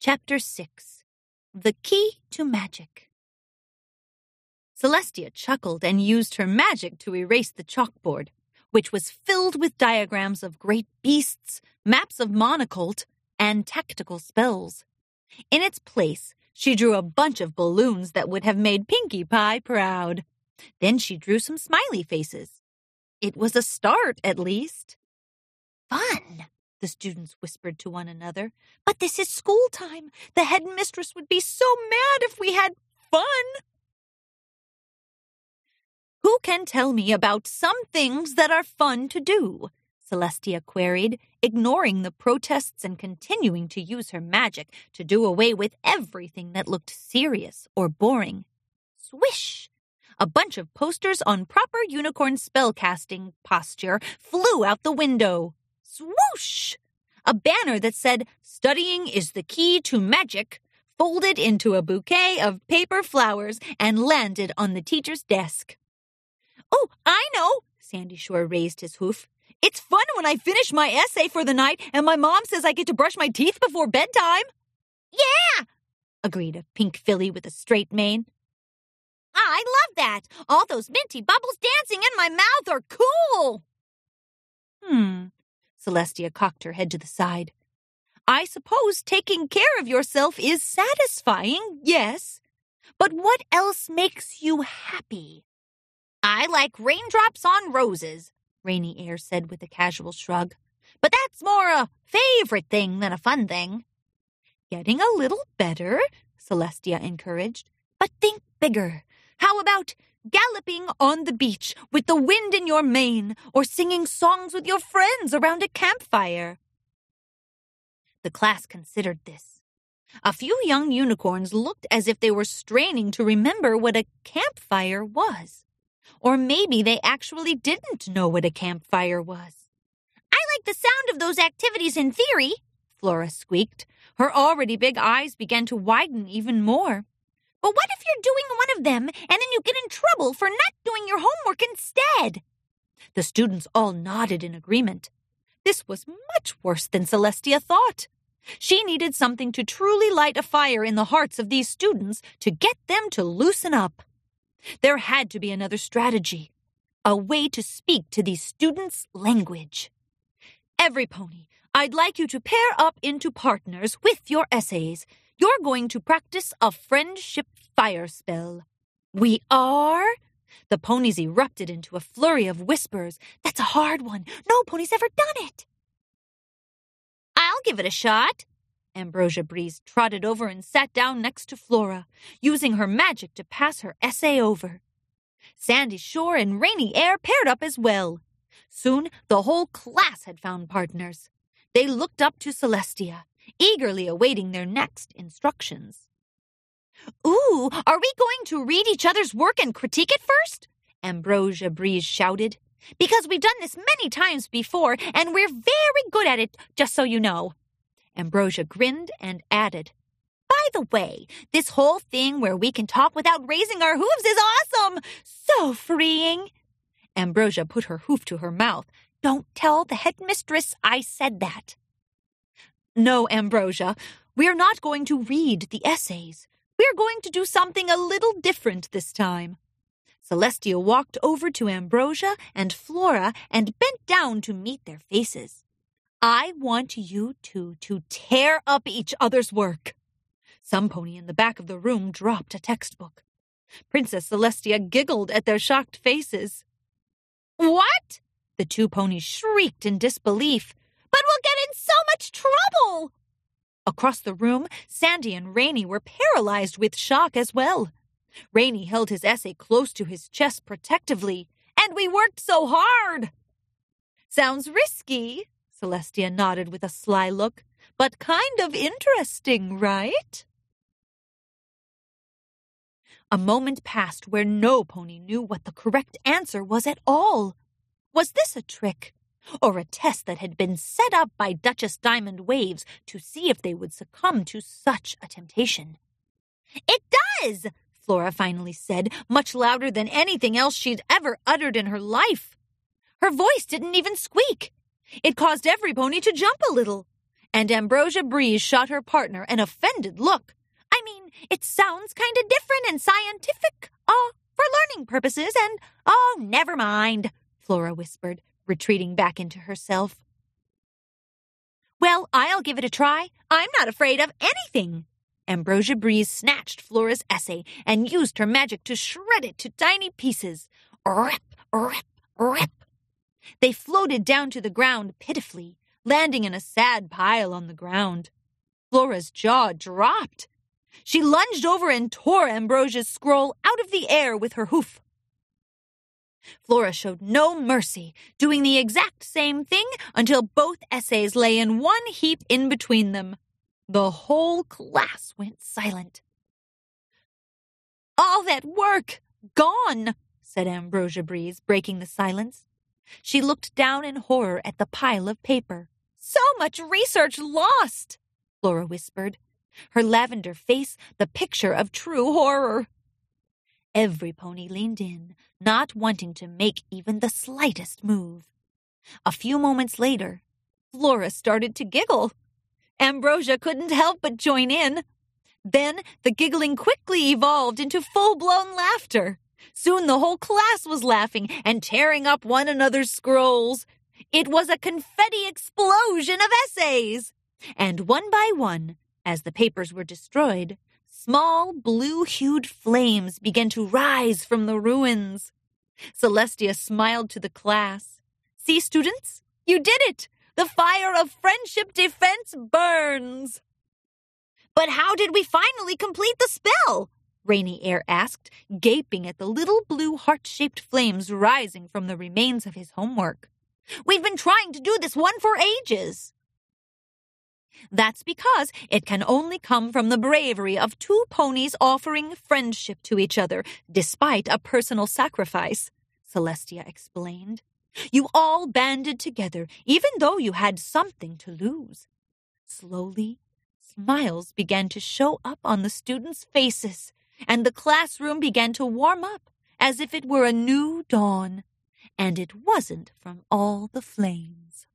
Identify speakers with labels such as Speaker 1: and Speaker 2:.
Speaker 1: Chapter 6. The Key to Magic. Celestia chuckled and used her magic to erase the chalkboard, which was filled with diagrams of great beasts, maps of Monocolt, and tactical spells. In its place, she drew a bunch of balloons that would have made Pinkie Pie proud. Then she drew some smiley faces. It was a start, at least. "Fun," the students whispered to one another. "But this is school time. The headmistress would be so mad if we had fun." "Who can tell me about some things that are fun to do?" Celestia queried, ignoring the protests and continuing to use her magic to do away with everything that looked serious or boring. Swish! A bunch of posters on proper unicorn spellcasting posture flew out the window. Swoosh! A banner that said, "Studying is the key to magic," folded into a bouquet of paper flowers and landed on the teacher's desk. "Oh, I know," Sandy Shore raised his hoof. "It's fun when I finish my essay for the night and my mom says I get to brush my teeth before bedtime." "Yeah," agreed a pink filly with a straight mane. "I love that. All those minty bubbles dancing in my mouth are cool." Celestia cocked her head to the side. "I suppose taking care of yourself is satisfying, yes. But what else makes you happy?" "I like raindrops on roses," Rainy Air said with a casual shrug. "But that's more a favorite thing than a fun thing." "Getting a little better," Celestia encouraged. "But think bigger. How about galloping on the beach with the wind in your mane, or singing songs with your friends around a campfire?" The class considered this. A few young unicorns looked as if they were straining to remember what a campfire was. Or maybe they actually didn't know what a campfire was. "I like the sound of those activities in theory," Flora squeaked. Her already big eyes began to widen even more. "But what if you're doing one of them and then you get in trouble for not doing your homework instead?" The students all nodded in agreement. This was much worse than Celestia thought. She needed something to truly light a fire in the hearts of these students to get them to loosen up. There had to be another strategy, a way to speak to these students' language. "Every pony, I'd like you to pair up into partners with your essays. You're going to practice a friendship fire spell." "We are?" The ponies erupted into a flurry of whispers. "That's a hard one. No pony's ever done it." "I'll give it a shot." Ambrosia Breeze trotted over and sat down next to Flora, using her magic to pass her essay over. Sandy Shore and Rainy Air paired up as well. Soon the whole class had found partners. They looked up to Celestia, eagerly awaiting their next instructions. "Ooh, are we going to read each other's work and critique it first?" Ambrosia Breeze shouted. "Because we've done this many times before, and we're very good at it, just so you know." Ambrosia grinned and added, "By the way, this whole thing where we can talk without raising our hooves is awesome! So freeing!" Ambrosia put her hoof to her mouth. "Don't tell the headmistress I said that." "No, Ambrosia, we're not going to read the essays. We're going to do something a little different this time." Celestia walked over to Ambrosia and Flora and bent down to meet their faces. "I want you two to tear up each other's work." Some pony in the back of the room dropped a textbook. Princess Celestia giggled at their shocked faces. "What?" The two ponies shrieked in disbelief. "But we'll get in so much trouble!" Across the room, Sandy and Rainy were paralyzed with shock as well. Rainy held his essay close to his chest protectively. "And we worked so hard!" "Sounds risky," Celestia nodded with a sly look, "but kind of interesting, right?" A moment passed where no pony knew what the correct answer was at all. Was this a trick, or a test that had been set up by Duchess Diamond Waves to see if they would succumb to such a temptation? "It does!" Flora finally said, much louder than anything else she'd ever uttered in her life. Her voice didn't even squeak. It caused every pony to jump a little. And Ambrosia Breeze shot her partner an offended look. I mean, it sounds kind of different and scientific, for learning purposes, and, never mind, Flora whispered, retreating back into herself. Well, I'll give it a try. I'm not afraid of anything. Ambrosia Breeze snatched Flora's essay and used her magic to shred it to tiny pieces. Rip, rip, rip. They floated down to the ground pitifully, landing in a sad pile on the ground. Flora's jaw dropped. She lunged over and tore Ambrosia's scroll out of the air with her hoof. Flora showed no mercy, doing the exact same thing until both essays lay in one heap in between them. The whole class went silent. All that work, gone, said Ambrosia Breeze, breaking the silence. She looked down in horror at the pile of paper. So much research lost, Flora whispered, her lavender face the picture of true horror. Every pony leaned in, not wanting to make even the slightest move. A few moments later, Flora started to giggle. Ambrosia couldn't help but join in. Then the giggling quickly evolved into full-blown laughter. Soon the whole class was laughing and tearing up one another's scrolls. It was a confetti explosion of essays. And one by one, as the papers were destroyed, small blue-hued flames began to rise from the ruins. Celestia smiled to the class. See, students, you did it! The fire of friendship defense burns! But how did we finally complete the spell? Rainy Air asked, gaping at the little blue heart-shaped flames rising from the remains of his homework. We've been trying to do this one for ages. That's because it can only come from the bravery of two ponies offering friendship to each other, despite a personal sacrifice, Celestia explained. You all banded together, even though you had something to lose. Slowly, smiles began to show up on the students' faces, and the classroom began to warm up as if it were a new dawn. And it wasn't from all the flames.